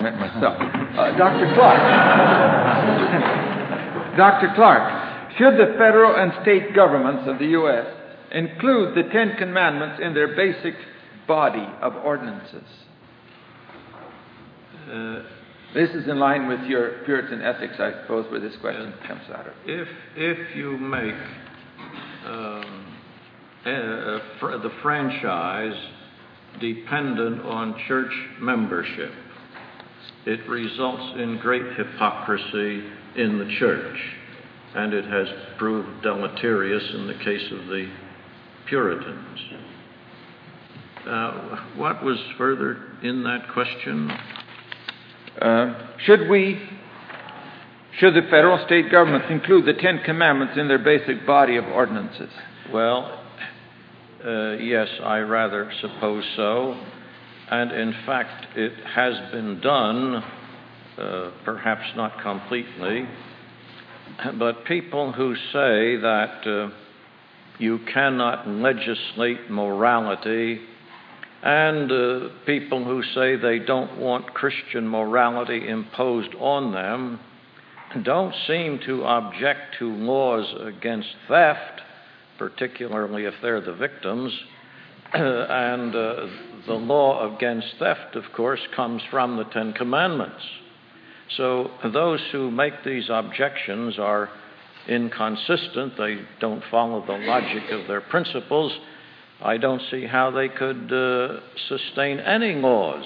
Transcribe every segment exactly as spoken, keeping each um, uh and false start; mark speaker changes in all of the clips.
Speaker 1: myself. Uh, Doctor Clark. Doctor Clark, should the federal and state governments of the U S include the Ten Commandments in their basic body of ordinances? Uh, this is in line with your Puritan ethics, I suppose, where this question uh, comes out of.
Speaker 2: If, if you make um, uh, fr- the franchise dependent on church membership, it results in great hypocrisy in the church, and it has proved deleterious in the case of the Puritans. Uh, what was further in that question?
Speaker 1: Uh, should we, should the federal state governments include the Ten Commandments in their basic body of ordinances?
Speaker 2: Well, uh, yes, I rather suppose so. And in fact, it has been done, uh, perhaps not completely, but people who say that uh, you cannot legislate morality, and uh, people who say they don't want Christian morality imposed on them, don't seem to object to laws against theft, particularly if they're the victims. and uh, the law against theft, of course, comes from the Ten Commandments. So those who make these objections are inconsistent. They don't follow the logic of their principles. I don't see how they could uh, sustain any laws.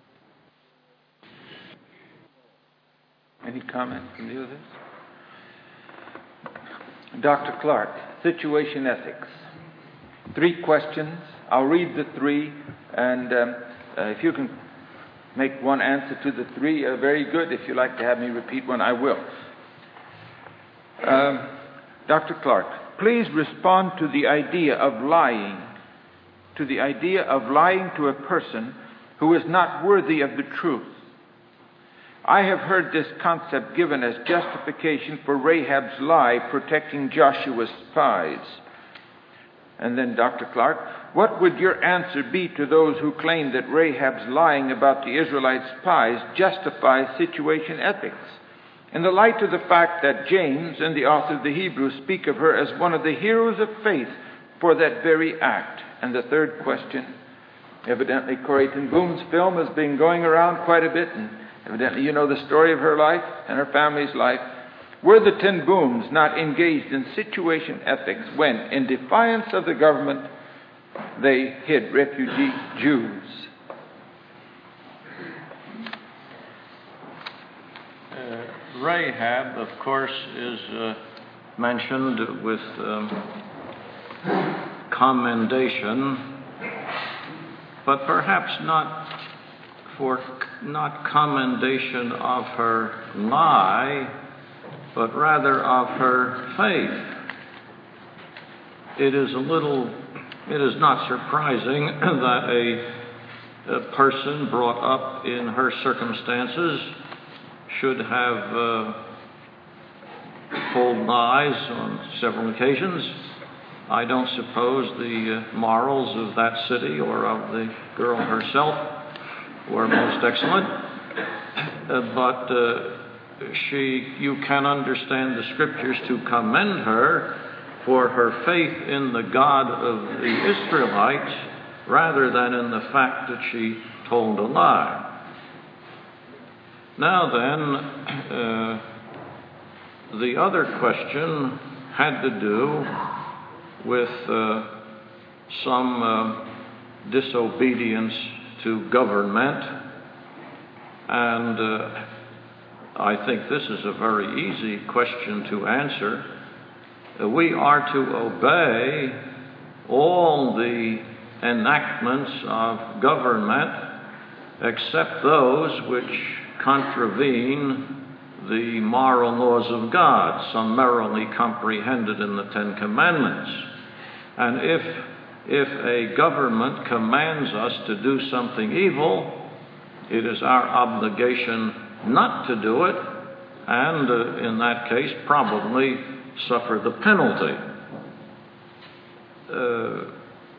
Speaker 1: Any comment from you on this? Doctor Clark, situation ethics. Three questions. I'll read the three, and um, uh, if you can make one answer to the three, uh, very good. If you'd like to have me repeat one, I will. Um, Doctor Clark, please respond to the idea of lying, to the idea of lying to a person who is not worthy of the truth. I have heard this concept given as justification for Rahab's lie protecting Joshua's spies. And then, Doctor Clark, what would your answer be to those who claim that Rahab's lying about the Israelite spies justifies situation ethics, in the light of the fact that James and the author of the Hebrews speak of her as one of the heroes of faith for that very act? And the third question, evidently Corrie ten Boom's film has been going around quite a bit, and evidently you know the story of her life and her family's life. Were the ten Booms not engaged in situation ethics when, in defiance of the government, they hid refugee Jews?
Speaker 2: Uh, Rahab, of course, is uh, mentioned with um, commendation, but perhaps not for not commendation of her lie, but rather of her faith. It is a little, it is not surprising that a, a person brought up in her circumstances should have uh, told lies on several occasions. I don't suppose the uh, morals of that city or of the girl herself were most excellent, uh, but uh, She, you can understand the scriptures to commend her for her faith in the God of the Israelites rather than in the fact that she told a lie. Now then, uh, the other question had to do with uh, some uh, disobedience to government, and uh, I think this is a very easy question to answer. Uh, we are to obey all the enactments of government except those which contravene the moral laws of God, summarily comprehended in the Ten Commandments. And if, if a government commands us to do something evil, it is our obligation not to do it, and uh, in that case probably suffer the penalty. Uh,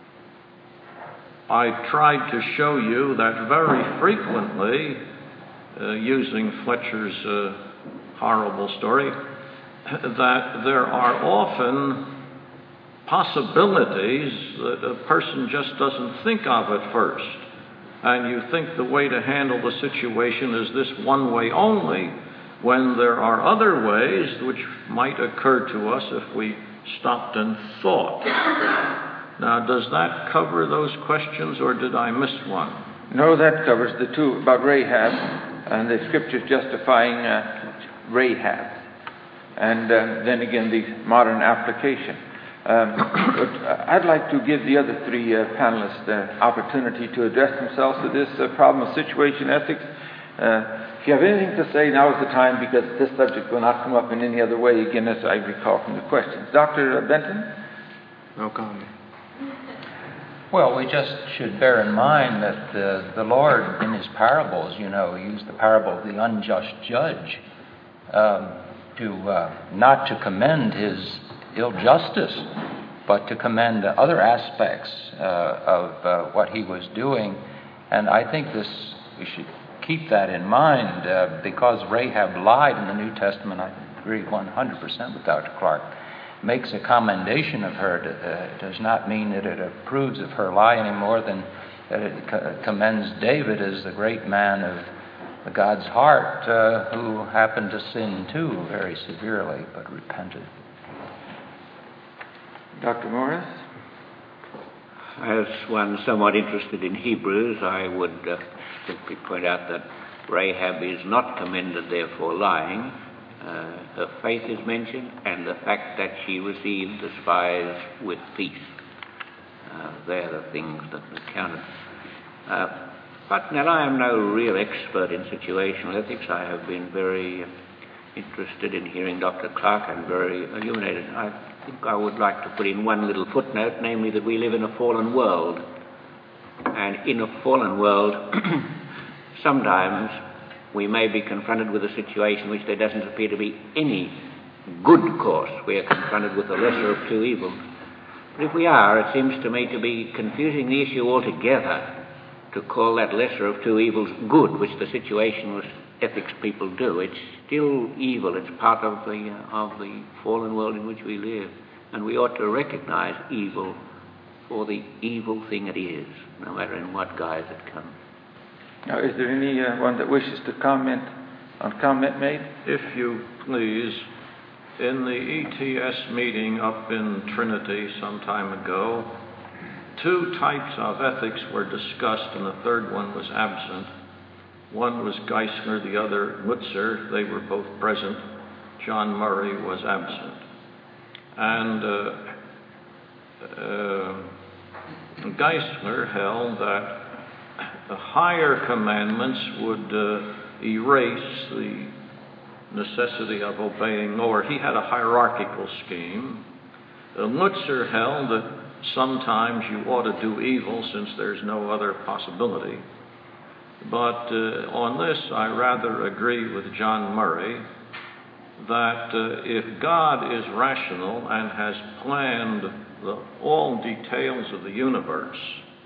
Speaker 2: I tried to show you that very frequently uh, using Fletcher's uh, horrible story, that there are often possibilities that a person just doesn't think of at first. And you think the way to handle the situation is this one way only, when there are other ways which might occur to us if we stopped and thought. Now, does that cover those questions, or did I miss one?
Speaker 1: No, that covers the two about Rahab and the scriptures justifying uh, Rahab. And uh, then again, the modern application. Um, but I'd like to give the other three uh, panelists the opportunity to address themselves to this uh, problem of situation ethics. Uh, if you have anything to say, now is the time, because this subject will not come up in any other way, again, as I recall from the questions. Doctor Benton?
Speaker 3: No comment.
Speaker 4: Well, we just should bear in mind that the, the Lord, in his parables, you know, used the parable of the unjust judge um, to uh, not to commend his ill justice, but to commend uh, other aspects uh, of uh, what he was doing. And I think this we should keep that in mind, uh, because Rahab lied in the New Testament. I agree one hundred percent with Doctor Clark. Makes a commendation of her. Uh, does not mean that it approves of her lie any more than that it co- commends David as the great man of God's heart, uh, who happened to sin too very severely, but repented.
Speaker 1: Doctor Morris?
Speaker 5: As one somewhat interested in Hebrews, I would uh, simply point out that Rahab is not commended there for lying. Uh, her faith is mentioned, and the fact that she received the spies with peace. Uh, they're the things that are counted. Uh, but now, I am no real expert in situational ethics. I have been very uh, interested in hearing Doctor Clark and very illuminated. I think I would like to put in one little footnote, namely that we live in a fallen world. And in a fallen world, sometimes we may be confronted with a situation in which there doesn't appear to be any good course. We are confronted with the lesser of two evils. But if we are, it seems to me to be confusing the issue altogether to call that lesser of two evils good, which the situationalist ethics people do. It's still evil. It's part of the uh, of the fallen world in which we live. And we ought to recognize evil for the evil thing it is, no matter in what guise it comes.
Speaker 1: Now, is there anyone uh, that wishes to comment on comment made?
Speaker 2: If you please, in the E T S meeting up in Trinity some time ago, two types of ethics were discussed, and the third one was absent. One was Geisler, the other Lutzer. They were both present. John Murray was absent. And uh, uh, Geisler held that the higher commandments would uh, erase the necessity of obeying lower. He had a hierarchical scheme. Uh, Lutzer held that sometimes you ought to do evil since there's no other possibility. But uh, on this, I rather agree with John Murray that uh, if God is rational and has planned the, all details of the universe,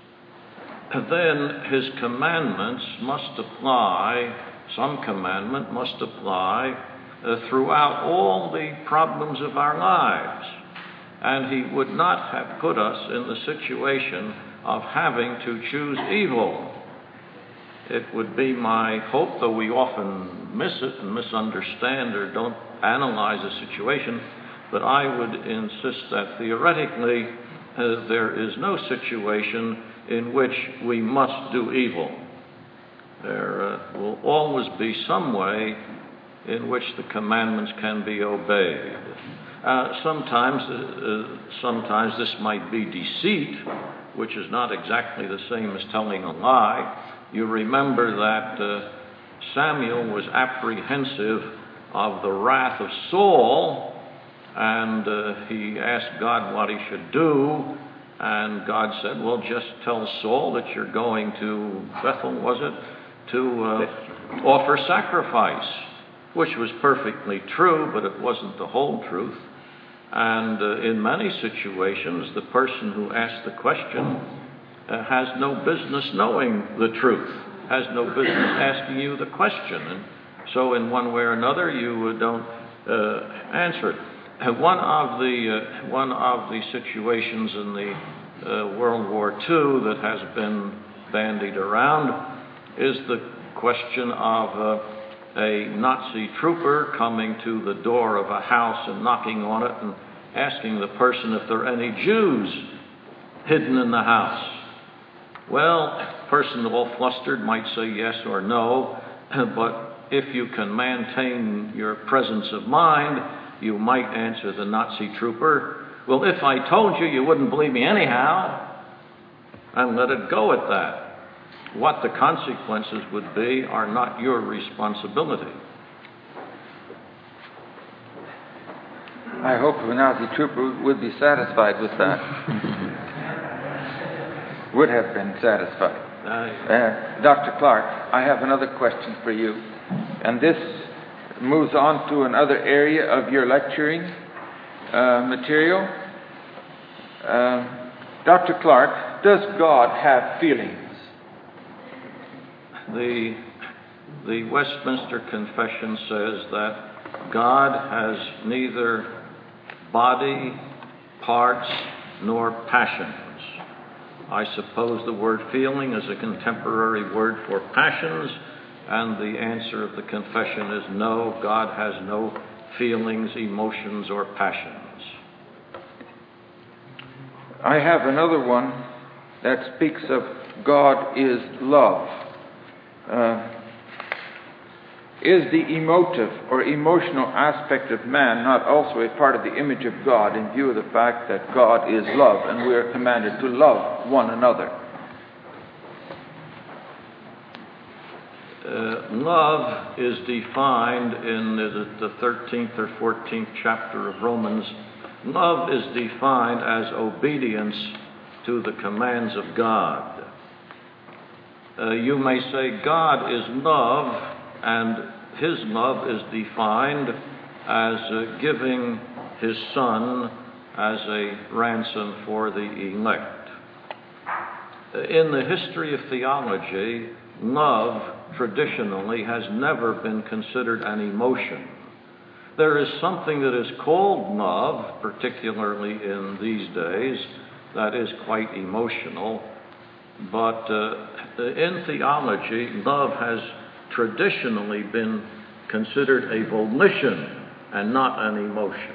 Speaker 2: then his commandments must apply, some commandment must apply uh, throughout all the problems of our lives. And he would not have put us in the situation of having to choose evil. It would be my hope, though we often miss it and misunderstand or don't analyze a situation, but I would insist that theoretically uh, there is no situation in which we must do evil. There uh, will always be some way in which the commandments can be obeyed. Uh, sometimes, uh, sometimes this might be deceit, which is not exactly the same as telling a lie. You remember that uh, Samuel was apprehensive of the wrath of Saul, and uh, he asked God what he should do, and God said, well, just tell Saul that you're going to Bethel, was it, to uh, offer sacrifice, which was perfectly true, but it wasn't the whole truth. And uh, in many situations, the person who asked the question uh, has no business knowing the truth. has no business asking you the question. And so in one way or another, you uh, don't uh, answer it. Uh, one of the uh, one of the situations in the uh, World War Two that has been bandied around is the question of uh, a Nazi trooper coming to the door of a house and knocking on it and asking the person if there are any Jews hidden in the house. Well, a person all flustered might say yes or no, but if you can maintain your presence of mind, you might answer the Nazi trooper, well, if I told you, you wouldn't believe me anyhow, and let it go at that. What the consequences would be are not your responsibility.
Speaker 1: I hope the Nazi trooper would be satisfied with that. Would have been satisfied. Uh, Doctor Clark, I have another question for you. And this moves on to another area of your lecturing uh, material. Uh, Doctor Clark, does God have feelings?
Speaker 2: The, the Westminster Confession says that God has neither body, parts, nor passions. I suppose the word feeling is a contemporary word for passions, and the answer of the confession is no, God has no feelings, emotions, or passions.
Speaker 1: I have another one that speaks of God is love. Uh, is the emotive or emotional aspect of man not also a part of the image of God in view of the fact that God is love and we are commanded to love one another?
Speaker 2: Uh, love is defined in the, the thirteenth or fourteenth chapter of Romans. Love is defined as obedience to the commands of God. Uh, you may say God is love, and his love is defined as uh, giving his Son as a ransom for the elect. Uh, in the history of theology, love traditionally has never been considered an emotion. There is something that is called love, particularly in these days, that is quite emotional. But uh, in theology, love has traditionally been considered a volition and not an emotion.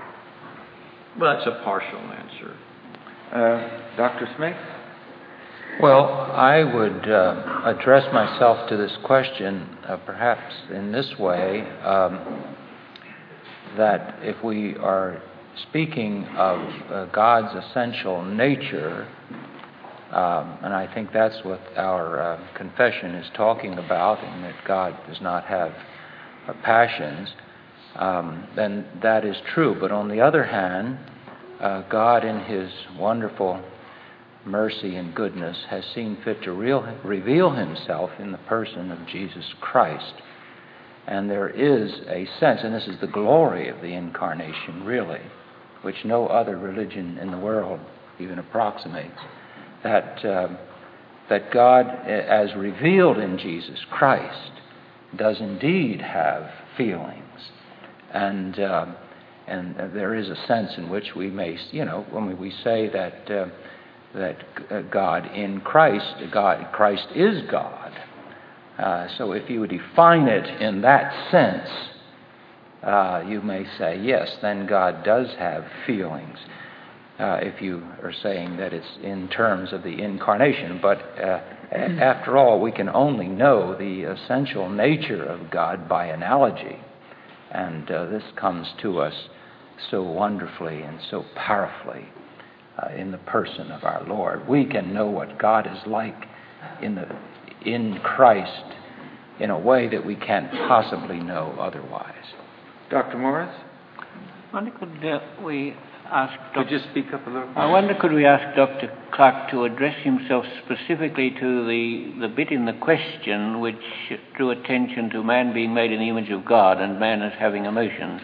Speaker 2: But that's a partial answer.
Speaker 1: Uh, Doctor Smith?
Speaker 4: Well, I would uh, address myself to this question uh, perhaps in this way, um, that if we are speaking of uh, God's essential nature, Um, and I think that's what our uh, confession is talking about, and that God does not have uh, passions, um, then that is true. But on the other hand, uh, God in his wonderful mercy and goodness has seen fit to real, reveal himself in the person of Jesus Christ. And there is a sense, and this is the glory of the incarnation, really, which no other religion in the world even approximates, that uh, that God, as revealed in Jesus Christ, does indeed have feelings, and uh, and there is a sense in which we may, you know, when we say that uh, that God in Christ, God Christ is God. Uh, so if you define it in that sense, uh, you may say yes, then God does have feelings. Uh, if you are saying that it's in terms of the incarnation. But uh, a- after all, we can only know the essential nature of God by analogy. And uh, this comes to us so wonderfully and so powerfully uh, in the person of our Lord. We can know what God is like in the in Christ in a way that we can't possibly know otherwise.
Speaker 1: Doctor Morris?
Speaker 5: I wonder could uh, we ask Doctor
Speaker 1: Could you speak up a little?
Speaker 5: I wonder could we ask Doctor Clark to address himself specifically to the, the bit in the question which drew attention to man being made in the image of God and man as having emotions.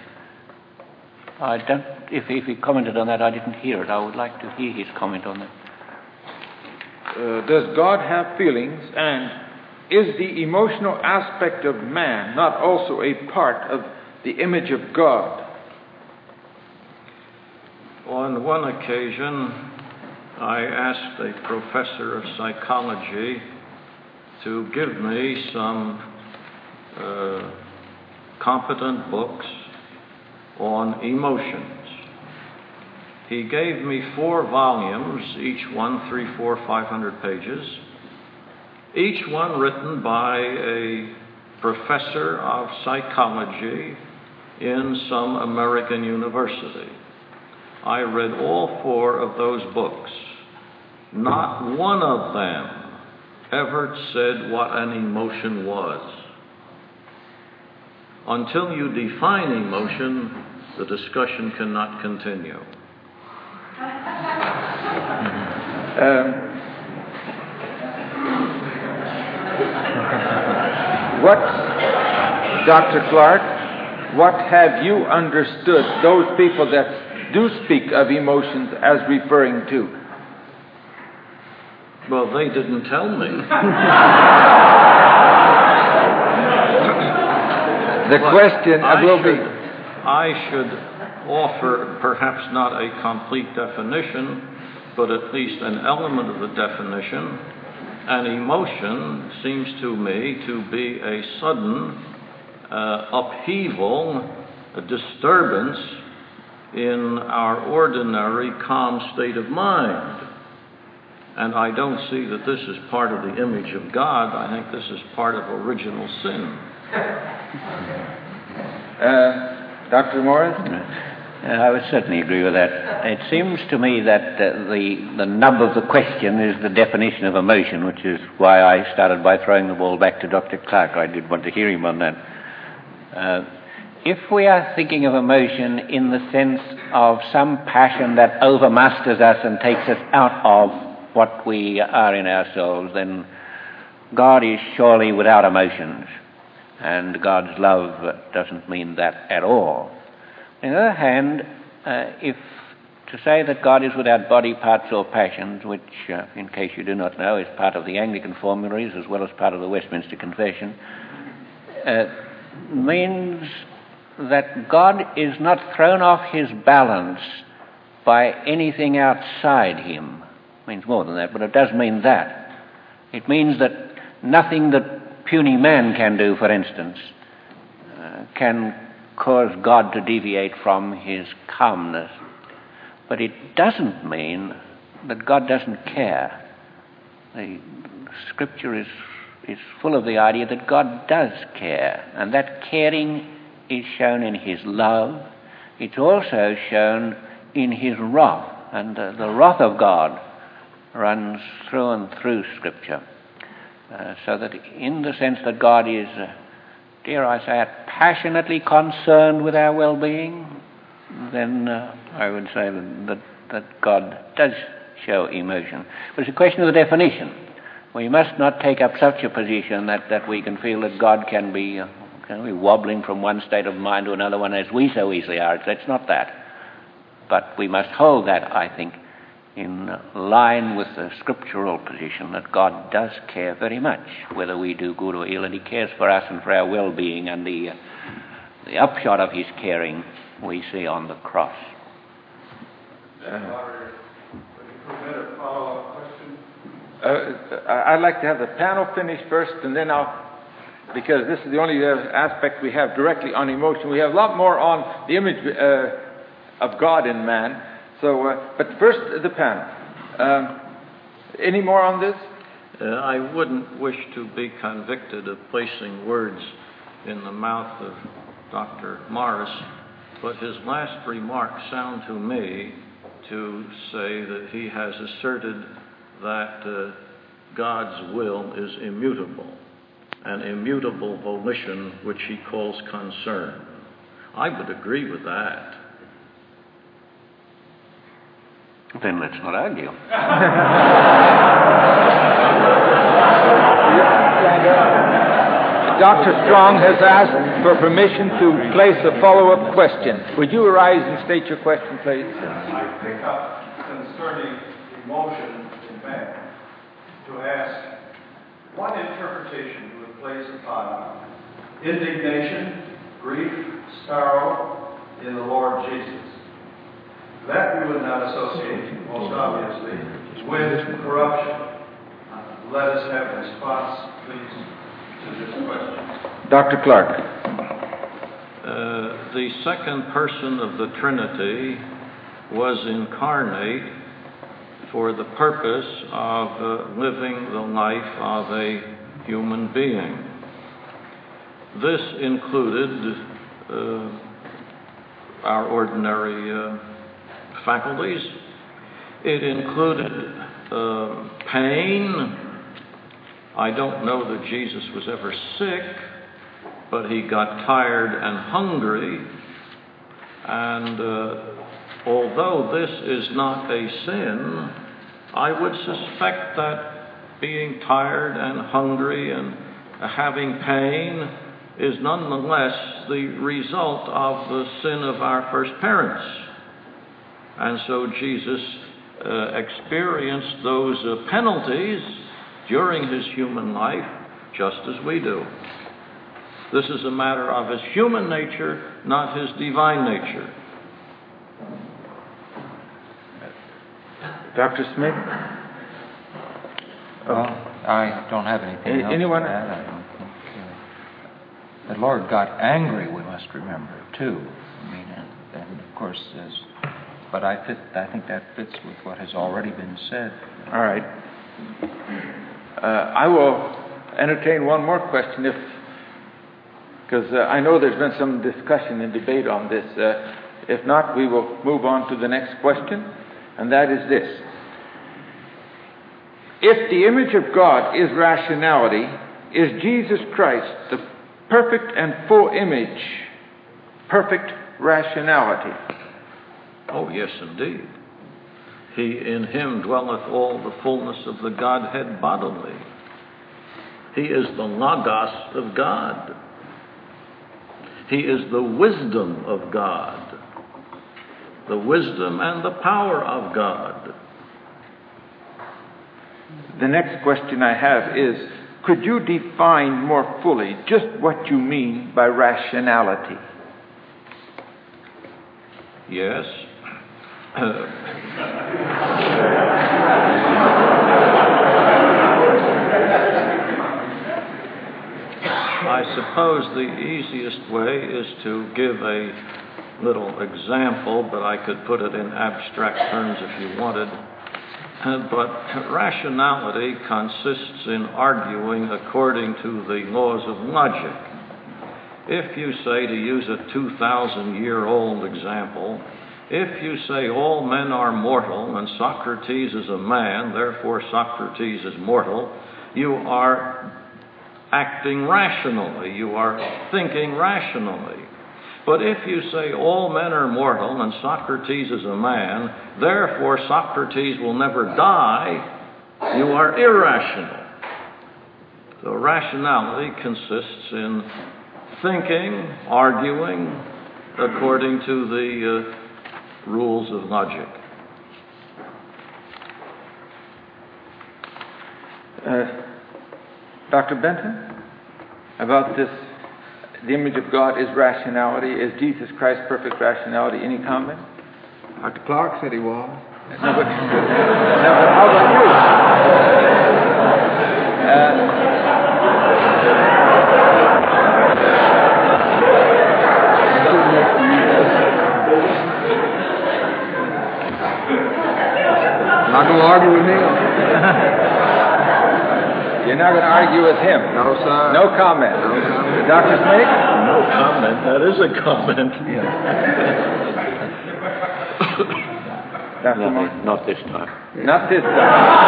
Speaker 5: I don't. If, if he commented on that, I didn't hear it. I would like to hear his comment on that.
Speaker 1: Uh, does God have feelings, and is the emotional aspect of man not also a part of the image of God?
Speaker 2: On one occasion, I asked a professor of psychology to give me some uh, competent books on emotions. He gave me four volumes, each one three, four, five hundred pages, each one written by a professor of psychology in some American university. I read all four of those books. Not one of them ever said what an emotion was. Until you define emotion, the discussion cannot continue.
Speaker 1: Um, what, Doctor Clark, what have you understood those people that do speak of emotions as referring to?
Speaker 2: Well, they didn't tell me.
Speaker 1: The question
Speaker 2: I
Speaker 1: will
Speaker 2: should,
Speaker 1: be...
Speaker 2: I should offer perhaps not a complete definition, but at least an element of the definition. An emotion seems to me to be a sudden uh, upheaval, a disturbance in our ordinary calm state of mind. And I don't see that this is part of the image of God. I think this is part of original sin.
Speaker 1: Uh, Doctor Morris?
Speaker 5: Uh, I would certainly agree with that. It seems to me that uh, the, the nub of the question is the definition of emotion, which is why I started by throwing the ball back to Doctor Clark. I did want to hear him on that. Uh, if we are thinking of emotion in the sense of some passion that overmasters us and takes us out of what we are in ourselves, then God is surely without emotions. And God's love doesn't mean that at all. On the other hand, uh, if to say that God is without body parts or passions, which, uh, in case you do not know, is part of the Anglican formularies as well as part of the Westminster Confession, uh, means that God is not thrown off his balance by anything outside him. It means more than that, but it does mean that. It means that nothing that puny man can do, for instance, uh, can cause God to deviate from his calmness. But it doesn't mean that God doesn't care. The Scripture is, is full of the idea that God does care, and that caring is shown in his love. It's also shown in his wrath, and uh, the wrath of God runs through and through Scripture. Uh, so that in the sense that God is, uh, dare I say it, passionately concerned with our well-being, then uh, I would say that, that, that God does show emotion. But it's a question of the definition. We must not take up such a position that, that we can feel that God can be, uh, can be wobbling from one state of mind to another one as we so easily are. It's, it's not that. But we must hold that, I think, in line with the scriptural position that God does care very much, whether we do good or ill, and he cares for us and for our well-being, and the, uh, the upshot of his caring we see on the cross.
Speaker 3: Uh, would you permit a follow-up question?
Speaker 1: Uh, I'd like to have the panel finish first, and then I'll, because this is the only uh, aspect we have directly on emotion. We have a lot more on the image uh, of God in man. So, uh, but first, the panel. Um, any more on this?
Speaker 2: Uh, I wouldn't wish to be convicted of placing words in the mouth of Doctor Morris, but his last remarks sound to me to say that he has asserted that uh, God's will is immutable, an immutable volition which he calls concern. I would agree with that.
Speaker 5: Then let's not argue.
Speaker 1: Doctor Strong has asked for permission to place a follow-up question. Would you arise and state your question, please?
Speaker 3: I pick up concerning emotion in man to ask, What interpretation you would place upon indignation, grief, sorrow in the Lord Jesus? That we would not associate, most obviously, with corruption. Uh, let us have a response, please, to this question.
Speaker 1: Doctor Clark.
Speaker 2: Uh, the second person of the Trinity was incarnate for the purpose of uh, living the life of a human being. This included uh, our ordinary uh, faculties. It included uh, pain. I don't know that Jesus was ever sick, but he got tired and hungry. And uh, although this is not a sin, I would suspect that being tired and hungry and having pain is nonetheless the result of the sin of our first parents. And so Jesus uh, experienced those uh, penalties during his human life just as we do. This is a matter of his human nature, not his divine nature.
Speaker 1: Doctor Smith?
Speaker 4: Well, I don't have anything
Speaker 1: A-
Speaker 4: else
Speaker 1: anyone?
Speaker 4: to add. I don't think. Uh, the Lord got angry, we must remember, too. I mean, and, and of course, as, but I, fit, I think that fits with what has already been said.
Speaker 1: All right. Uh, I will entertain one more question, if because uh, I know there's been some discussion and debate on this. Uh, if not, we will move on to the next question, and that is this. If the image of God is rationality, is Jesus Christ the perfect and full image, perfect rationality?
Speaker 2: Oh, yes, indeed. He, in him dwelleth all the fullness of the Godhead bodily. He is the Logos of God. He is the wisdom of God, the wisdom and the power of God.
Speaker 1: The next question I have is, could you define more fully just what you mean by rationality?
Speaker 2: Yes. Uh, I suppose the easiest way is to give a little example, but I could put it in abstract terms if you wanted. Uh, but rationality consists in arguing according to the laws of logic. If you say, to use a two thousand year old example, if you say all men are mortal and Socrates is a man, therefore Socrates is mortal, you are acting rationally, you are thinking rationally. But if you say all men are mortal and Socrates is a man, therefore Socrates will never die, you are irrational. So rationality consists in thinking, arguing according to the uh, rules of logic.
Speaker 1: Uh, Doctor Benton, about this, the image of God is rationality. Is Jesus Christ perfect rationality? Any comment?
Speaker 6: Doctor Clark said he was.
Speaker 1: No, but, no, but how about you? Uh,
Speaker 6: Not going to argue with him.
Speaker 1: You're not going to argue with him?
Speaker 6: No, sir.
Speaker 1: No comment.
Speaker 6: No comment.
Speaker 1: Doctor Smith?
Speaker 2: No comment. That is a comment.
Speaker 1: Doctor
Speaker 5: Not, not this time.
Speaker 1: Not this time.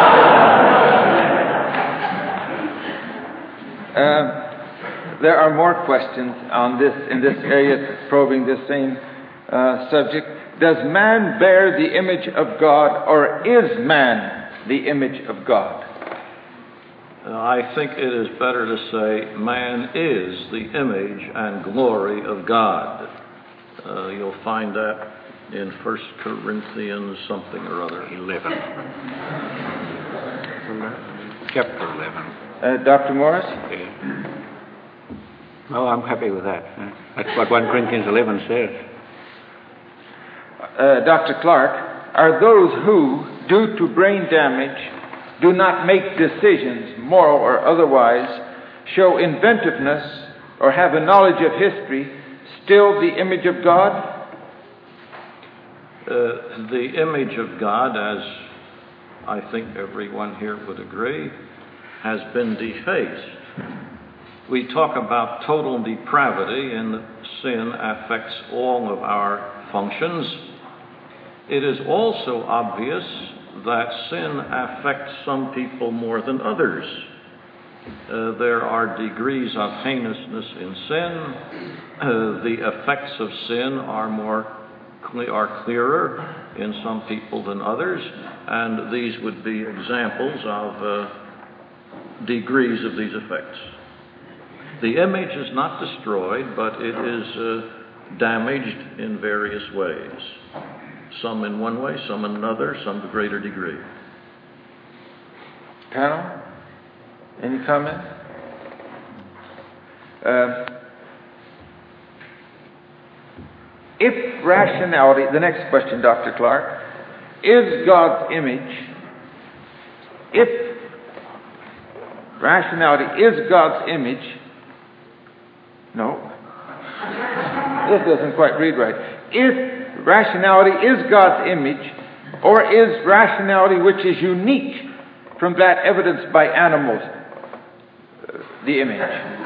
Speaker 1: Uh, there are more questions on this in this area, probing this same uh, subject. Does man bear the image of God, or is man the image of God?
Speaker 2: Uh, I think it is better to say man is the image and glory of God. Uh, you'll find that in First Corinthians something or other.
Speaker 5: eleven. Chapter eleven.
Speaker 1: Uh, Doctor Morris?
Speaker 5: Yeah. Oh, I'm happy with that. That's what First Corinthians eleven says.
Speaker 1: Uh, Doctor Clark, are those who, due to brain damage, do not make decisions, moral or otherwise, show inventiveness, or have a knowledge of history, still the image of God?
Speaker 2: Uh, the image of God, as I think everyone here would agree, has been defaced. We talk about total depravity, and that sin affects all of our functions. It is also obvious that sin affects some people more than others. Uh, there are degrees of heinousness in sin. Uh, the effects of sin are more cle- are clearer in some people than others, and these would be examples of uh, degrees of these effects. The image is not destroyed, but it is uh, damaged in various ways. Some in one way, some in another, some to greater degree.
Speaker 1: Panel? Any comment? Uh, if rationality, the next question, Doctor Clark, is God's image, if rationality is God's image, no, this doesn't quite read right. If rationality is God's image, or is rationality which is unique from that evidenced by animals the image?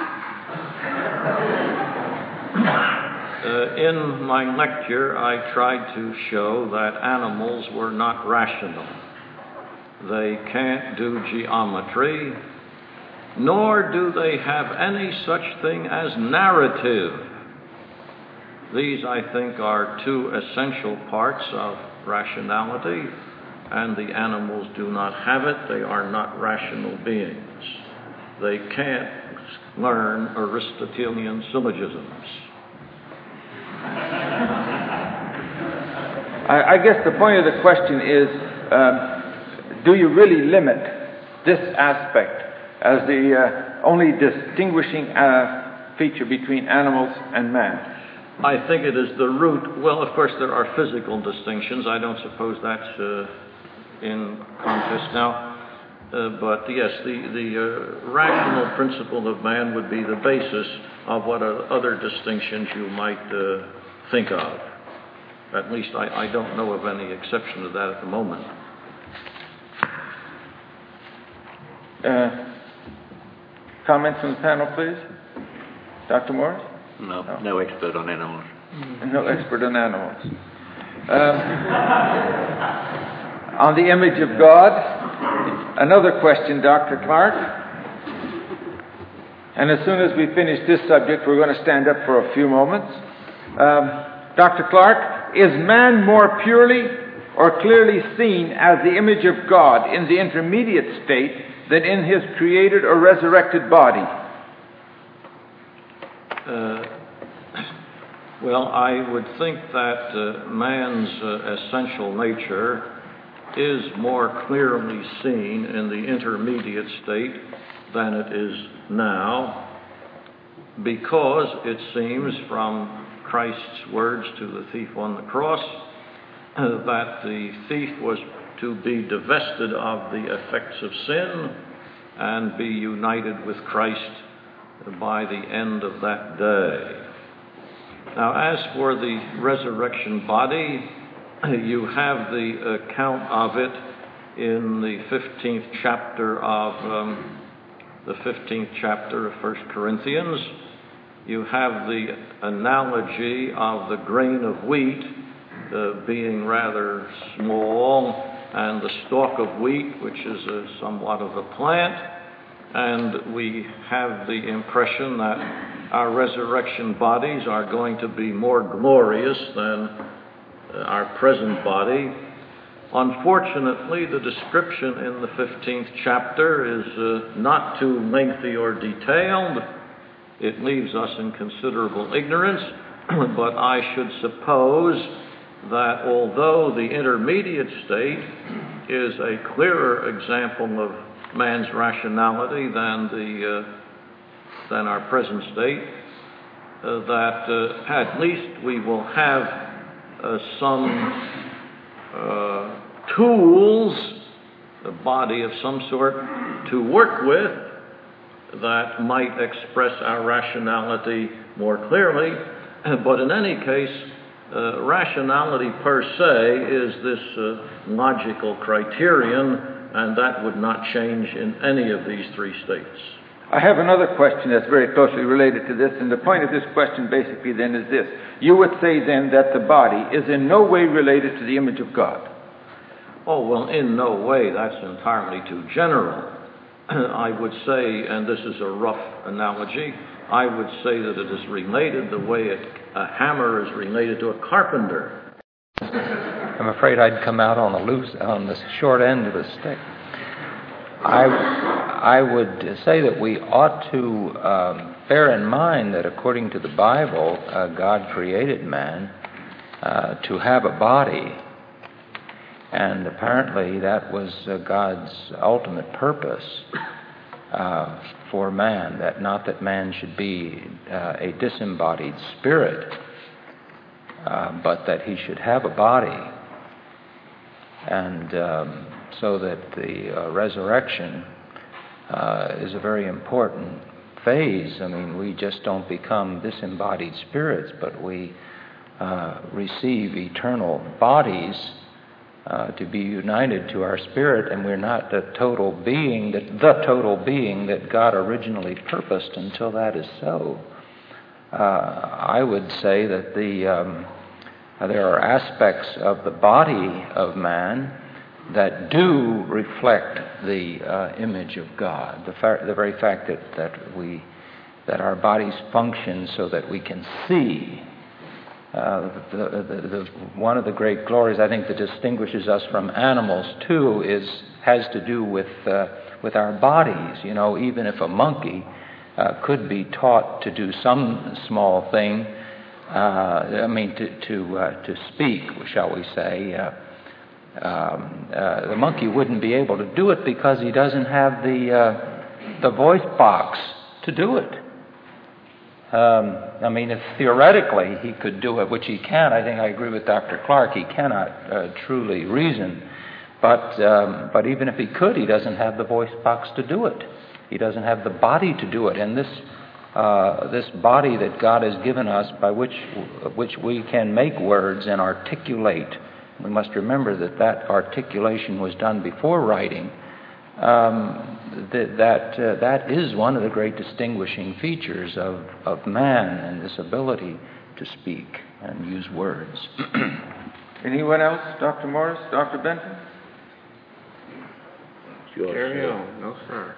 Speaker 2: Uh, in my lecture, I tried to show that animals were not rational. They can't do geometry, nor do they have any such thing as narrative. These, I think, are two essential parts of rationality, and the animals do not have it. They are not rational beings. They can't learn Aristotelian syllogisms.
Speaker 1: I, I guess the point of the question is, um, do you really limit this aspect as the uh, only distinguishing uh, feature between animals and man?
Speaker 2: I think it is the root. Well, of course, there are physical distinctions. I don't suppose that's uh, in contest now. Uh, but yes, the, the uh, rational principle of man would be the basis of what uh, other distinctions you might uh, think of. At least I, I don't know of any exception to that at the moment.
Speaker 1: Uh, comments from the panel, please? Doctor Morris?
Speaker 5: No, no, no expert on animals.
Speaker 1: No expert on animals. Um, on the image of God, another question, Doctor Clark. And as soon as we finish this subject, we're going to stand up for a few moments. Um, Doctor Clark, is man more purely or clearly seen as the image of God in the intermediate state than in his created or resurrected body?
Speaker 2: Uh, well, I would think that uh, man's uh, essential nature is more clearly seen in the intermediate state than it is now, because it seems from Christ's words to the thief on the cross uh, that the thief was to be divested of the effects of sin and be united with Christ by the end of that day. Now, as for the resurrection body, you have the account of it in the fifteenth chapter of um, the fifteenth chapter of First Corinthians. You have the analogy of the grain of wheat uh, being rather small, and the stalk of wheat, which is a, somewhat of a plant. And we have the impression that our resurrection bodies are going to be more glorious than uh, our present body. Unfortunately, the description in the fifteenth chapter is uh, not too lengthy or detailed. It leaves us in considerable ignorance, but I should suppose that although the intermediate state is a clearer example of man's rationality than the uh, than our present state, uh, that uh, at least we will have uh, some uh, tools, a body of some sort, to work with that might express our rationality more clearly. But in any case, uh, rationality per se is this uh, logical criterion, and that would not change in any of these three states.
Speaker 1: I have another question that's very closely related to this, and the point of this question basically then is this. You would say then that the body is in no way related to the image of God.
Speaker 2: Oh, well, in no way. That's entirely too general. I would say, and this is a rough analogy, I would say that it is related the way a, a hammer is related to a carpenter.
Speaker 4: I'm afraid I'd come out on the loose, on the short end of the stick. I, I would say that we ought to um, bear in mind that according to the Bible, uh, God created man uh, to have a body. And apparently that was uh, God's ultimate purpose uh, for man, that not that man should be uh, a disembodied spirit, uh, but that he should have a body. And um, so that the uh, resurrection uh, is a very important phase. I mean, we just don't become disembodied spirits, but we uh, receive eternal bodies Uh, to be united to our spirit, and we're not the total being, the, the total being that God originally purposed until that is so. Uh, I would say that the um, there are aspects of the body of man that do reflect the uh, image of God. The, fa- the very fact that, that we that our bodies function so that we can see. Uh, the, the, the, one of the great glories, I think, that distinguishes us from animals too, is has to do with uh, with our bodies. You know, even if a monkey uh, could be taught to do some small thing, uh, I mean, to to uh, to speak, shall we say, uh, um, uh, the monkey wouldn't be able to do it because he doesn't have the uh, the voice box to do it. Um, I mean, if theoretically he could do it, which he can, I think I agree with Doctor Clark, he cannot uh, truly reason. But um, but even if he could, he doesn't have the voice box to do it. He doesn't have the body to do it. And this uh, this body that God has given us, by which which we can make words and articulate, we must remember that that articulation was done before writing. Um, that that, uh, that is one of the great distinguishing features of, of man, and this ability to speak and use words.
Speaker 1: Anyone else? Doctor Morris? Doctor Benton?
Speaker 6: Sure, Carry sure. on. No, sir.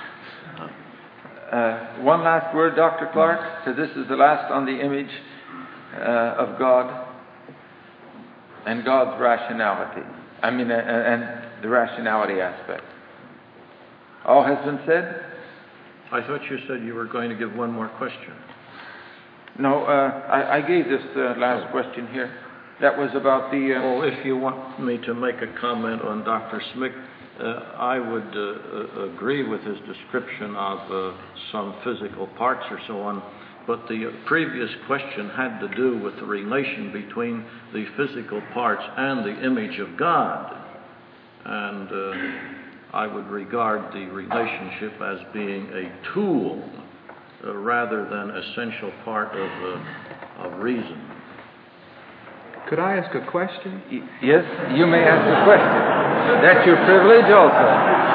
Speaker 1: Uh, one last word, Doctor Clark. So this is the last on the image uh, of God and God's rationality. I mean, uh, and the rationality aspect. All has been said?
Speaker 2: I thought you said you were going to give one more question.
Speaker 1: No, uh, I, I gave this uh, last question here. That was about the... Uh,
Speaker 2: well, if you want me to make a comment on Doctor Smick, uh, I would uh, uh, agree with his description of uh, some physical parts or so on, but the previous question had to do with the relation between the physical parts and the image of God. And... Uh, I would regard the relationship as being a tool uh, rather than essential part of, uh, of reason.
Speaker 6: Could I ask a question?
Speaker 1: Y- yes, you may ask a question. That's your privilege also.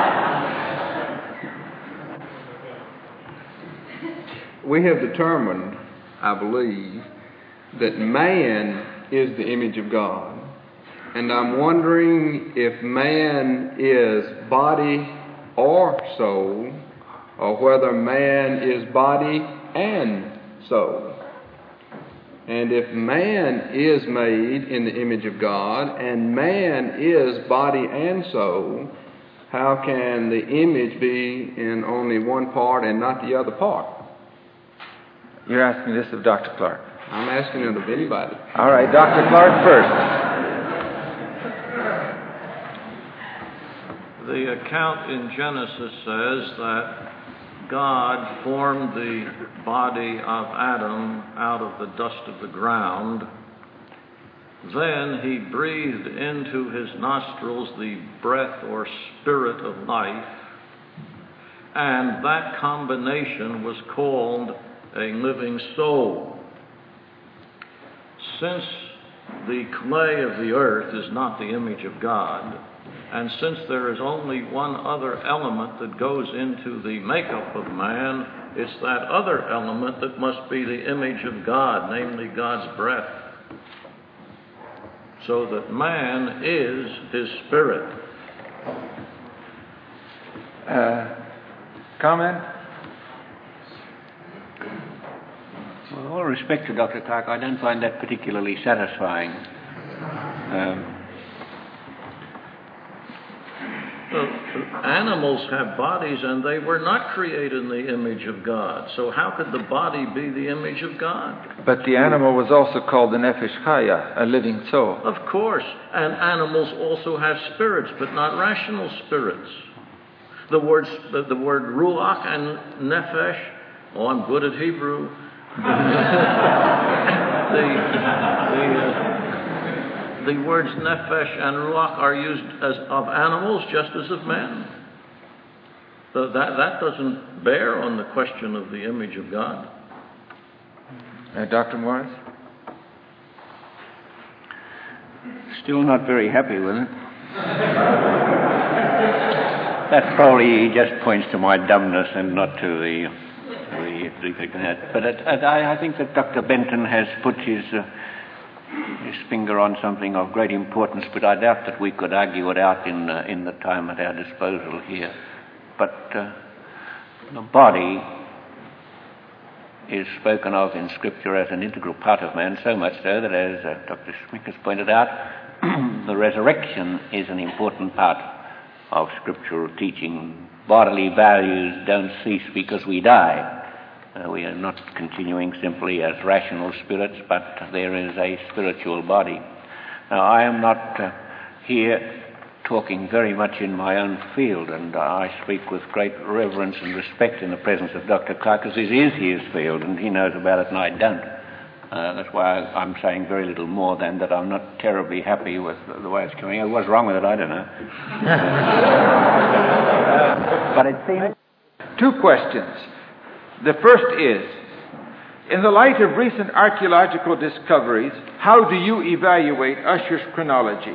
Speaker 6: We have determined, I believe, that man is the image of God. And I'm wondering if man is body or soul, or whether man is body and soul. And if man is made in the image of God, and man is body and soul, how can the image be in only one part and not the other part?
Speaker 1: You're asking this of Doctor Clark.
Speaker 6: I'm asking it of anybody.
Speaker 1: All right, Doctor Clark first.
Speaker 2: the account in Genesis says that God formed the body of Adam out of the dust of the ground. Then he breathed into his nostrils the breath or spirit of life, and that combination was called a living soul. Since the clay of the earth is not the image of God, and since there is only one other element that goes into the makeup of man, it's that other element that must be the image of God, namely God's breath. So that man is his spirit.
Speaker 1: Uh, comment?
Speaker 5: With all respect to Doctor Clark, I don't find that particularly satisfying. Um,
Speaker 2: Well, animals have bodies, and they were not created in the image of God. So how could the body be the image of God?
Speaker 1: But the animal was also called the nefesh chaya, a living soul.
Speaker 2: Of course. And animals also have spirits, but not rational spirits. The words, the, the word ruach and nefesh, oh, I'm good at Hebrew. the, the, uh, The words nefesh and ruach are used as of animals just as of men. So that, that doesn't bear on the question of the image of God.
Speaker 1: Uh, Doctor Morris?
Speaker 5: Still not very happy with it. That probably just points to my dumbness and not to the the, the But it, it, I, I think that Doctor Benton has put his... Uh, his finger on something of great importance, but I doubt that we could argue it out in uh, in the time at our disposal here. But uh, the body is spoken of in Scripture as an integral part of man, so much so that, as uh, Doctor Schmick has pointed out, the resurrection is an important part of Scriptural teaching. Bodily values don't cease because we die. Uh, we are not continuing simply as rational spirits, but there is a spiritual body. Now, I am not uh, here talking very much in my own field, and uh, I speak with great reverence and respect in the presence of Doctor Clark, because it is his field, and he knows about it and I don't. Uh, that's why I'm saying very little more than that I'm not terribly happy with the, the way it's going. What's wrong with it, I don't know. But it seems...
Speaker 1: Two questions. The first is, in the light of recent archaeological discoveries, how do you evaluate Ussher's chronology?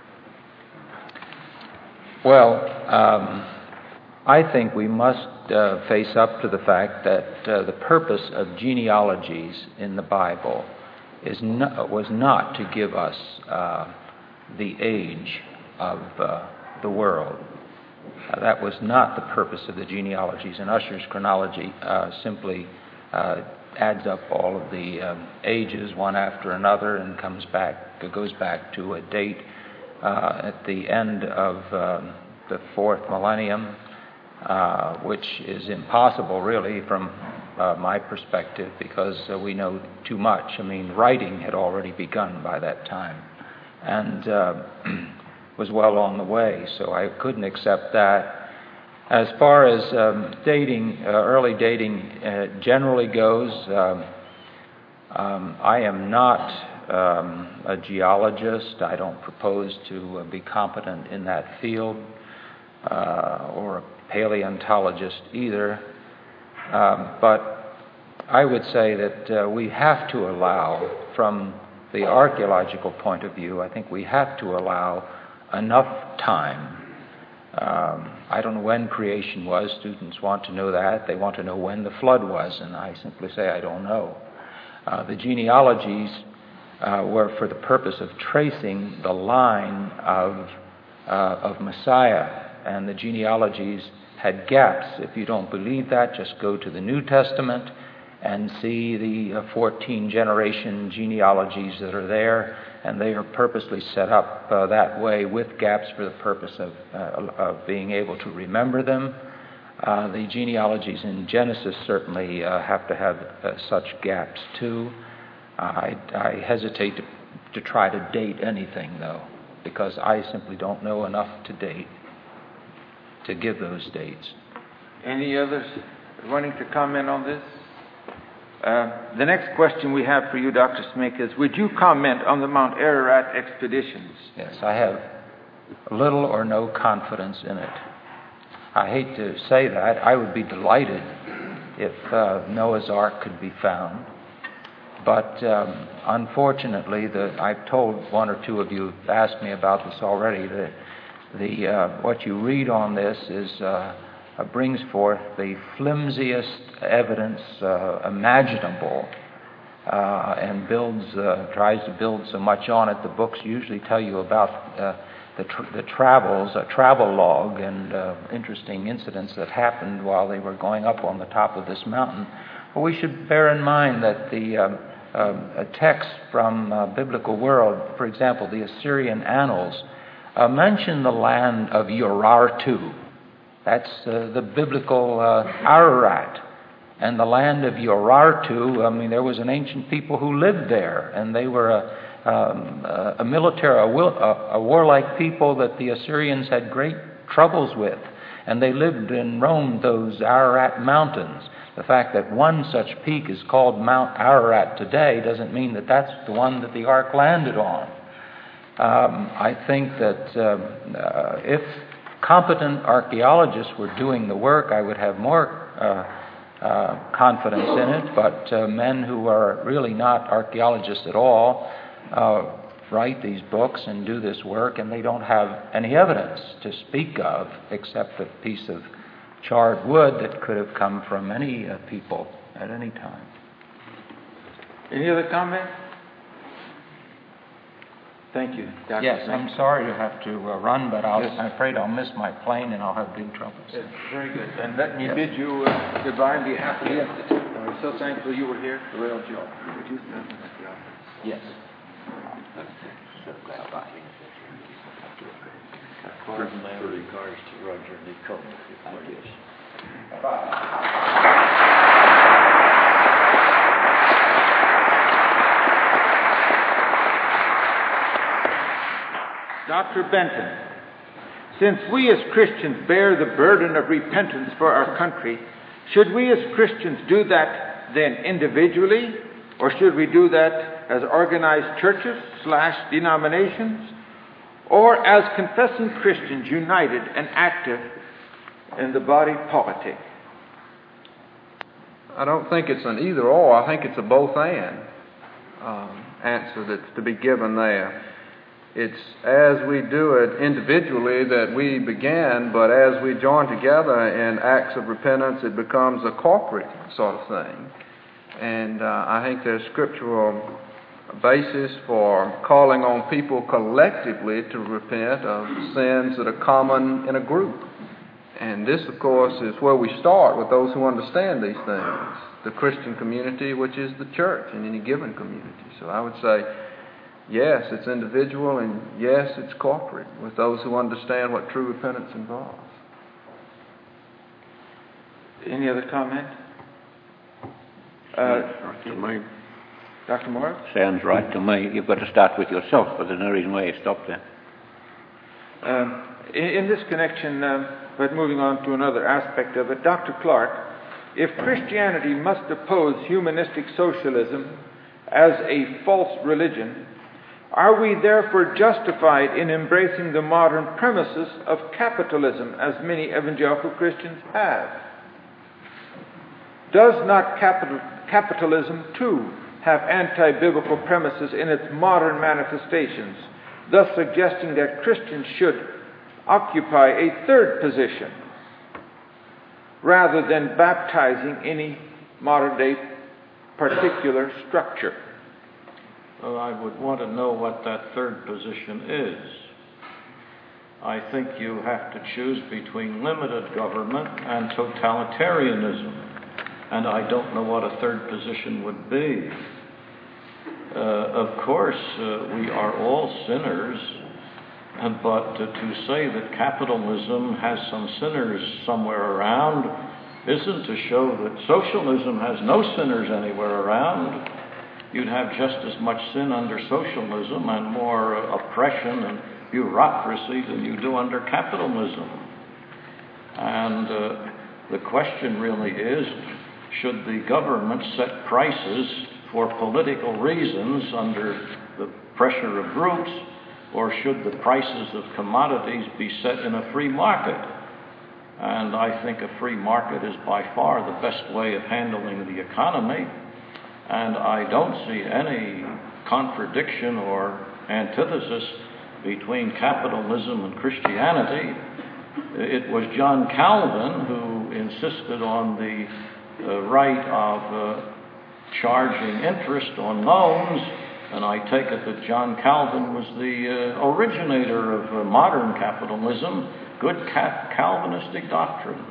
Speaker 4: Well, um, I think we must uh, face up to the fact that uh, the purpose of genealogies in the Bible is no, was not to give us uh, the age of uh, the world. Uh, that was not the purpose of the genealogies, and Ussher's chronology uh, simply uh, adds up all of the um, ages one after another and comes back, goes back to a date uh, at the end of um, the fourth millennium, uh, which is impossible, really, from uh, my perspective, because uh, we know too much. I mean, writing had already begun by that time, and uh, was well on the way, so I couldn't accept that. As far as um, dating, uh, early dating uh, generally goes, um, um, I am not um, a geologist. I don't propose to uh, be competent in that field, uh, or a paleontologist either. Um, but I would say that uh, we have to allow, from the archaeological point of view, I think we have to allow enough time. Um, I don't know when creation was. Students want to know that. They want to know when the flood was, and I simply say I don't know. Uh, the genealogies uh, were for the purpose of tracing the line of, uh, of Messiah, and the genealogies had gaps. If you don't believe that, just go to the New Testament and see the uh, fourteen generation genealogies that are there, and they are purposely set up uh, that way with gaps for the purpose of, uh, of being able to remember them. Uh, the genealogies in Genesis certainly uh, have to have uh, such gaps too. Uh, I, I hesitate to, to try to date anything, though, because I simply don't know enough to date. to give those dates.
Speaker 1: Any others wanting to comment on this? Uh, the next question we have for you, Doctor Smith, is would you comment on the Mount Ararat expeditions?
Speaker 4: Yes, I have little or no confidence in it. I hate to say that. I would be delighted if uh, Noah's Ark could be found. But um, unfortunately, the, I've told one or two of you who've asked me about this already, that the, uh, what you read on this is uh, uh, brings forth the flimsiest evidence uh, imaginable uh, and builds, uh, tries to build so much on it. The books usually tell you about uh, the, tr- the travels, a travel log, and uh, interesting incidents that happened while they were going up on the top of this mountain. Well, we should bear in mind that the um, um, a text from uh, biblical world, for example, the Assyrian Annals, uh, mention the land of Urartu. That's uh, the biblical uh, Ararat. And the land of Urartu, I mean, there was an ancient people who lived there, and they were a, um, a military, a, will, a, a warlike people that the Assyrians had great troubles with. And they lived and roamed those Ararat mountains. The fact that one such peak is called Mount Ararat today doesn't mean that that's the one that the ark landed on. Um, I think that um, uh, if competent archaeologists were doing the work, I would have more uh, uh, confidence in it, but uh, men who are really not archaeologists at all uh, write these books and do this work, and they don't have any evidence to speak of except a piece of charred wood that could have come from any uh, people at any time.
Speaker 1: Any other comment? Thank you, Doctor
Speaker 4: Yes,
Speaker 1: Smith.
Speaker 4: I'm sorry to have to uh, run, but I'll,
Speaker 1: Yes.
Speaker 4: I'm afraid I'll miss my plane and I'll have big trouble.
Speaker 1: Yes, very good. And let me
Speaker 4: Yes.
Speaker 1: bid you uh, goodbye on behalf of the Institute. And we're so thankful you were here. The Royal Joe. Would you stand at the office?
Speaker 4: Yes.
Speaker 2: thirty cars to Roger Nicole, please.
Speaker 1: Doctor Benton, since we as Christians bear the burden of repentance for our country, should we as Christians do that then individually, or should we do that as organized churches slash denominations, or as confessing Christians united and active in the body politic?
Speaker 6: I don't think it's an either or. I think it's a both and um, answer that's to be given there. It's as we do it individually that we begin, but as we join together in acts of repentance, it becomes a corporate sort of thing. And uh, I think there's scriptural basis for calling on people collectively to repent of sins that are common in a group. And this, of course, is where we start with those who understand these things. The Christian community, which is the church in any given community. So I would say, yes, it's individual, and yes, it's corporate with those who understand what true repentance involves.
Speaker 1: Any other comment? Uh,
Speaker 5: Right to me.
Speaker 1: Doctor Morris?
Speaker 5: Sounds right to me. You've got to start with yourself, but there's no reason why you stop there.
Speaker 1: Um, in, in this connection, um, but moving on to another aspect of it, Doctor Clark, if Christianity must oppose humanistic socialism as a false religion, are we therefore justified in embracing the modern premises of capitalism as many evangelical Christians have? Does not capital, capitalism too have anti-biblical premises in its modern manifestations, thus suggesting that Christians should occupy a third position rather than baptizing any modern-day particular structure?
Speaker 2: Well, I would want to know what that third position is. I think you have to choose between limited government and totalitarianism, and I don't know what a third position would be. Uh, of course, uh, we are all sinners, and, but uh, to say that capitalism has some sinners somewhere around isn't to show that socialism has no sinners anywhere around. You'd have just as much sin under socialism and more uh, oppression and bureaucracy than you do under capitalism. And uh, the question really is, should the government set prices for political reasons under the pressure of groups, or should the prices of commodities be set in a free market? And I think a free market is by far the best way of handling the economy, and I don't see any contradiction or antithesis between capitalism and Christianity. It was John Calvin who insisted on the uh, right of uh, charging interest on loans, and I take it that John Calvin was the uh, originator of uh, modern capitalism, good ca- Calvinistic doctrine.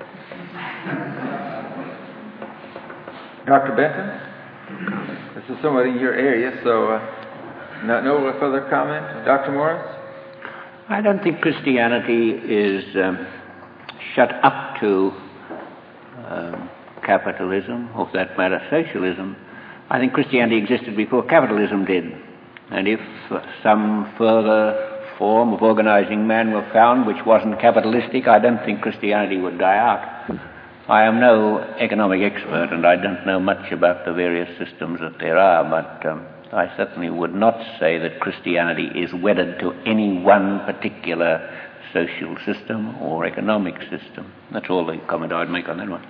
Speaker 1: Doctor Benton, this is somewhat in your area, so uh, no, no further comment. Doctor Morris?
Speaker 5: I don't think Christianity is um, shut up to um, capitalism, or for that matter, socialism. I think Christianity existed before capitalism did. And if uh, some further form of organizing man were found which wasn't capitalistic, I don't think Christianity would die out. I am no economic expert, and I don't know much about the various systems that there are, but um, I certainly would not say that Christianity is wedded to any one particular social system or economic system. That's all the comment I'd make on that one.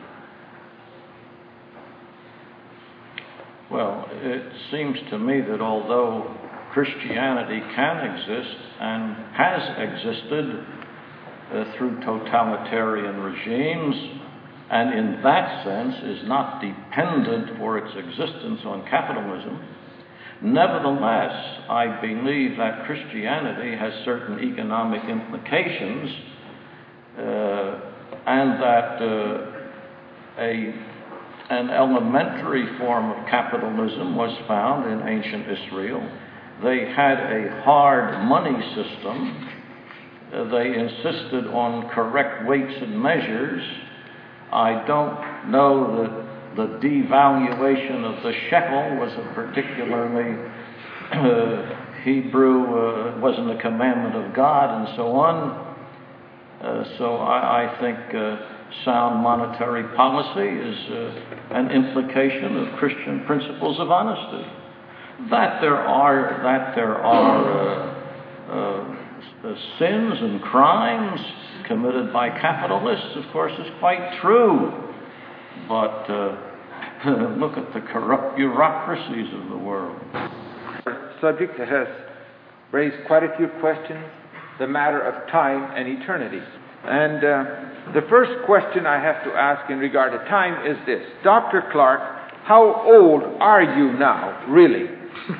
Speaker 2: Well, it seems to me that although Christianity can exist and has existed uh, through totalitarian regimes, and in that sense is not dependent for its existence on capitalism, nevertheless, I believe that Christianity has certain economic implications, uh, and that uh, a, an elementary form of capitalism was found in ancient Israel. They had a hard money system. Uh, they insisted on correct weights and measures. I don't know that the devaluation of the shekel was a particularly uh, Hebrew, uh, wasn't a commandment of God, and so on. Uh, so I, I think uh, sound monetary policy is uh, an implication of Christian principles of honesty. That there are that there are uh, uh, sins and crimes committed by capitalists, of course, is quite true. But uh, look at the corrupt bureaucracies of the world.
Speaker 1: Subject that has raised quite a few questions, the matter of time and eternity. And uh, the first question I have to ask in regard to time is this. Doctor Clark, how old are you now, really?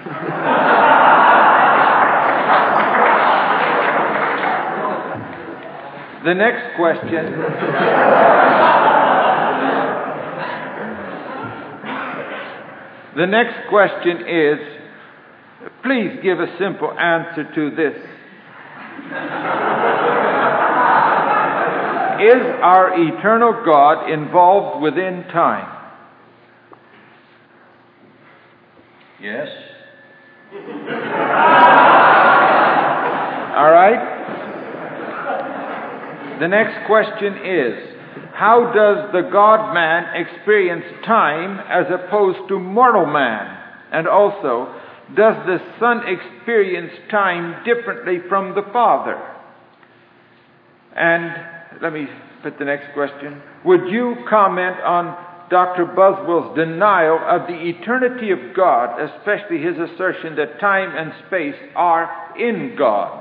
Speaker 1: The next question. The next question is, please give a simple answer to this. Is our eternal God involved within time?
Speaker 2: Yes.
Speaker 1: All right. The next question is, how does the God-man experience time as opposed to mortal man? And also, does the Son experience time differently from the Father? And let me put the next question. Would you comment on Doctor Buswell's denial of the eternity of God, especially his assertion that time and space are in God?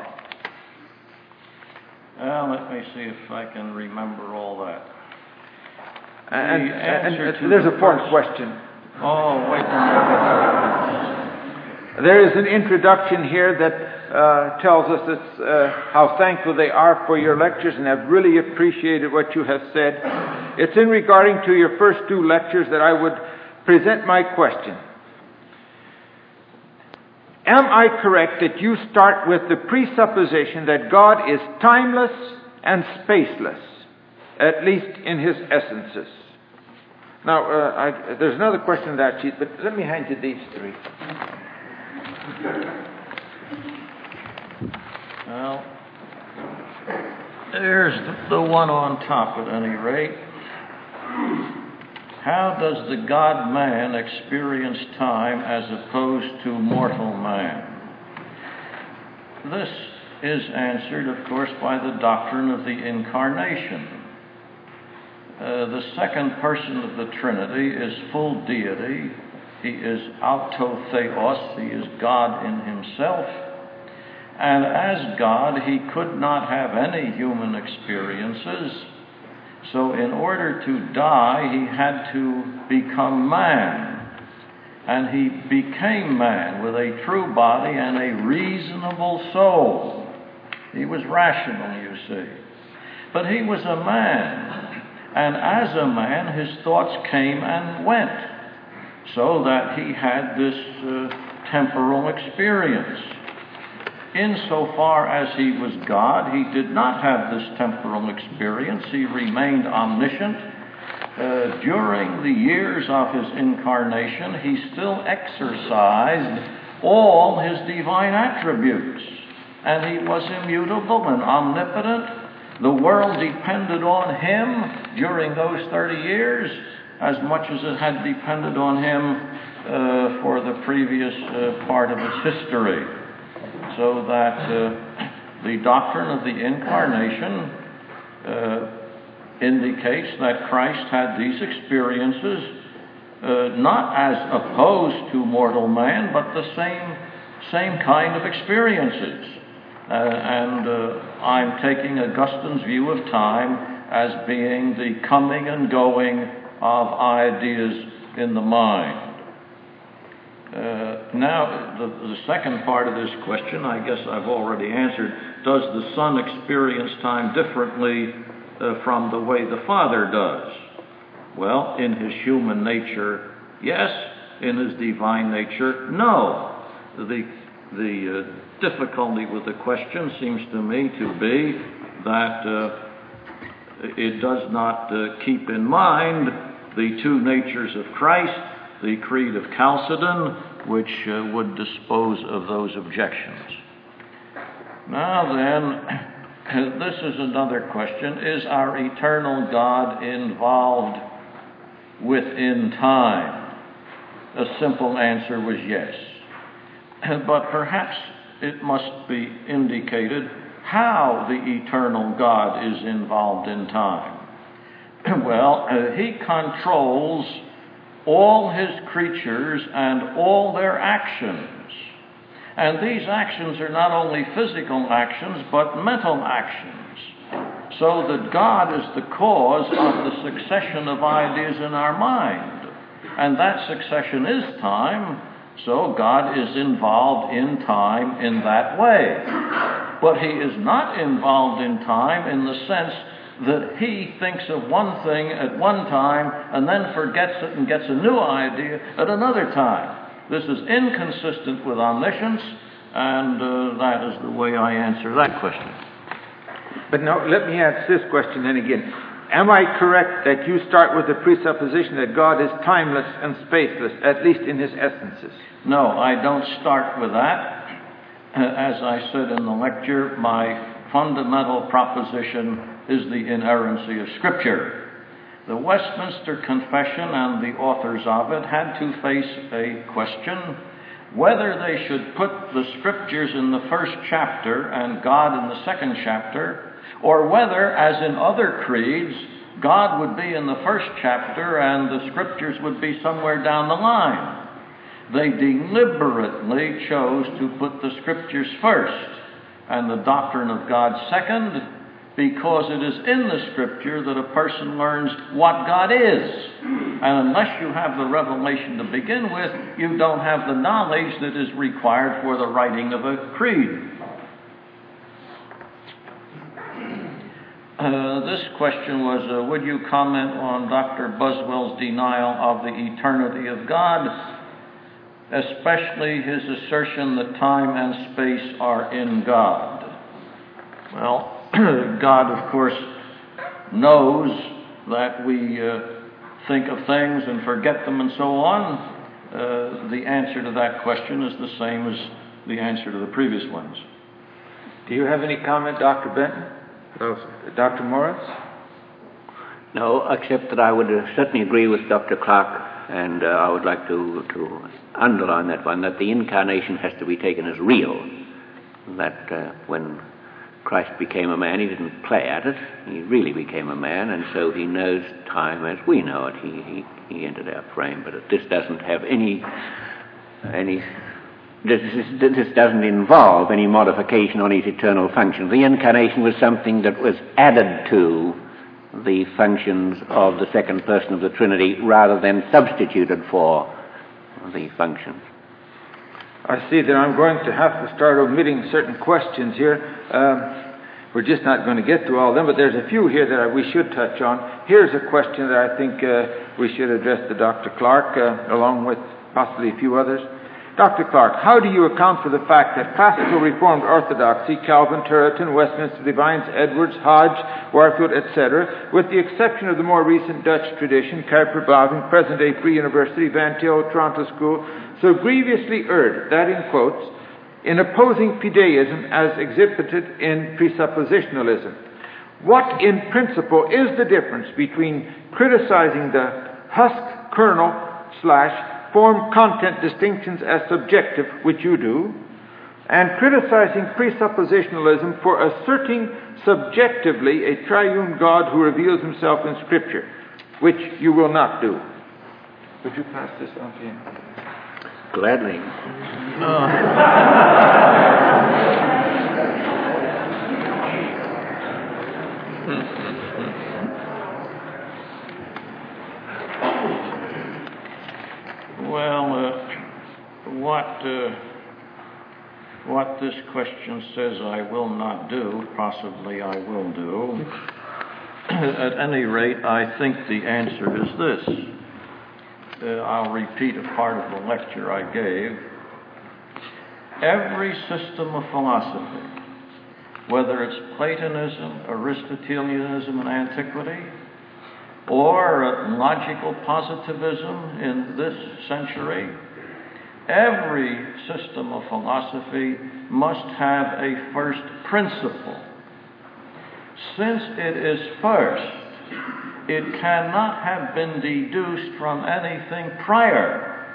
Speaker 2: Well, let me see if I can remember all that.
Speaker 1: And,
Speaker 2: the
Speaker 1: and,
Speaker 2: answer
Speaker 1: and
Speaker 2: to
Speaker 1: there's
Speaker 2: the
Speaker 1: a fourth
Speaker 2: first-
Speaker 1: question.
Speaker 2: Oh, wait a minute.
Speaker 1: There is an introduction here that uh, tells us it's, uh, how thankful they are for your lectures and have really appreciated what you have said. It's in regarding to your first two lectures that I would present my question. Am I correct that you start with the presupposition that God is timeless and spaceless, at least in his essences? Now, uh, I, there's another question in that sheet, but let me hand you these three.
Speaker 2: Well, There's the one on top at any rate. How does the God-man experience time as opposed to mortal man? This is answered, of course, by the doctrine of the Incarnation. Uh, the second person of the Trinity is full deity. He is autotheos. He is God in himself. And as God, he could not have any human experiences. So in order to die, he had to become man. And he became man with a true body and a reasonable soul. He was rational, you see. But he was a man. And as a man, his thoughts came and went. So that he had this uh, temporal experience. Insofar as he was God, he did not have this temporal experience. He remained omniscient. Uh, during the years of his incarnation, he still exercised all his divine attributes. And he was immutable and omnipotent. The world depended on him during those thirty years as much as it had depended on him uh, for the previous uh, part of its history. So that uh, the doctrine of the Incarnation uh, indicates that Christ had these experiences uh, not as opposed to mortal man, but the same same kind of experiences. Uh, and uh, I'm taking Augustine's view of time as being the coming and going of ideas in the mind. Uh, now, the, the second part of this question, I guess I've already answered. Does the Son experience time differently uh, from the way the Father does? Well, in his human nature, yes. In his divine nature, no. The, the uh, difficulty with the question seems to me to be that uh, it does not uh, keep in mind the two natures of Christ, the Creed of Chalcedon, which uh, would dispose of those objections. Now then, this is another question. Is our eternal God involved within time? A simple answer was yes. But perhaps it must be indicated how the eternal God is involved in time. Well, uh, he controls all his creatures and all their actions. And these actions are not only physical actions, but mental actions. So that God is the cause of the succession of ideas in our mind. And that succession is time, so God is involved in time in that way. But he is not involved in time in the sense that he thinks of one thing at one time and then forgets it and gets a new idea at another time. This is inconsistent with omniscience, and uh, that is the way I answer that question.
Speaker 1: But now, let me ask this question then again. Am I correct that you start with the presupposition that God is timeless and spaceless, at least in his essences?
Speaker 2: No, I don't start with that. As I said in the lecture, my fundamental proposition is the inerrancy of Scripture. The Westminster Confession and the authors of it had to face a question whether they should put the Scriptures in the first chapter and God in the second chapter, or whether, as in other creeds, God would be in the first chapter and the Scriptures would be somewhere down the line. They deliberately chose to put the Scriptures first and the doctrine of God second, because it is in the Scripture that a person learns what God is. And unless you have the revelation to begin with, you don't have the knowledge that is required for the writing of a creed. Uh, this question was, uh, would you comment on Doctor Buswell's denial of the eternity of God, especially his assertion that time and space are in God? Well, God, of course, knows that we uh, think of things and forget them and so on. Uh, the answer to that question is the same as the answer to the previous ones.
Speaker 1: Do you have any comment, Doctor Benton?
Speaker 6: No, sir.
Speaker 1: Doctor Morris?
Speaker 5: No, except that I would uh, certainly agree with Doctor Clark, and uh, I would like to, to underline that one, that the incarnation has to be taken as real. That uh, when Christ became a man, he didn't play at it. He really became a man, and so he knows time as we know it. He, he, he entered our frame, but this doesn't have any... any This, this doesn't involve any modification on his eternal functions. The incarnation was something that was added to the functions of the second person of the Trinity rather than substituted for the functions.
Speaker 1: I see that I'm going to have to start omitting certain questions here. Um, we're just not going to get to all of them, but there's a few here that we should touch on. Here's a question that I think uh, we should address to Doctor Clark, uh, along with possibly a few others. Doctor Clark, how do you account for the fact that classical Reformed Orthodoxy, Calvin, Turretin, Westminster Divines, Edwards, Hodge, Warfield, et cetera, with the exception of the more recent Dutch tradition, Kuiper, Blaving, present-day Free University, Van Til, Toronto School, so grievously erred, that in quotes, in opposing fideism as exhibited in presuppositionalism? What in principle is the difference between criticizing the husk, kernel, slash, form content distinctions as subjective, which you do, and criticizing presuppositionalism for asserting subjectively a triune God who reveals himself in Scripture, which you will not do? Would you pass this on to him?
Speaker 5: Gladly.
Speaker 2: Well, uh, what uh, what this question says I will not do, possibly I will do. At any rate, I think the answer is this. Uh, I'll repeat a part of the lecture I gave. Every system of philosophy, whether it's Platonism, Aristotelianism in antiquity, or logical positivism in this century, every system of philosophy must have a first principle. Since it is first, it cannot have been deduced from anything prior.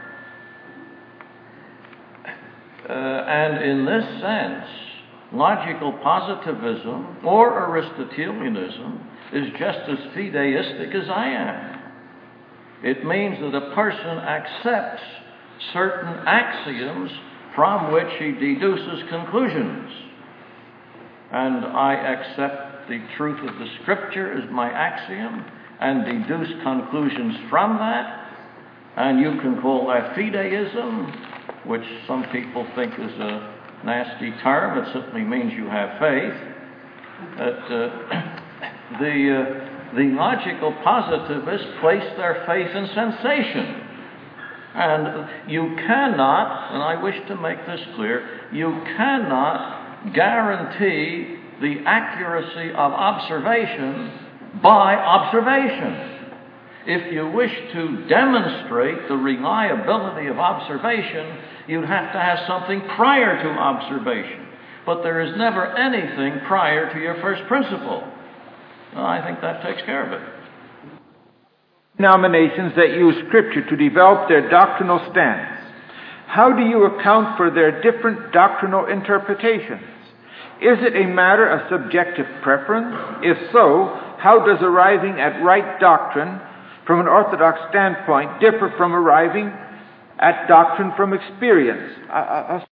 Speaker 2: Uh, and in this sense, logical positivism or Aristotelianism is just as fideistic as I am. It means that a person accepts certain axioms from which he deduces conclusions. And I accept the truth of the Scripture as my axiom and deduce conclusions from that. And you can call that fideism, which some people think is a nasty term. It simply means you have faith. That uh, the uh, the logical positivists place their faith in sensation. And you cannot, and I wish to make this clear, you cannot guarantee the accuracy of observation by observation. If you wish to demonstrate the reliability of observation, you'd have to have something prior to observation. But there is never anything prior to your first principle. Well, I think that takes care of it.
Speaker 1: Denominations that use Scripture to develop their doctrinal stance, how do you account for their different doctrinal interpretations? Is it a matter of subjective preference? If so, how does arriving at right doctrine from an orthodox standpoint differ from arriving at doctrine from experience? I, I,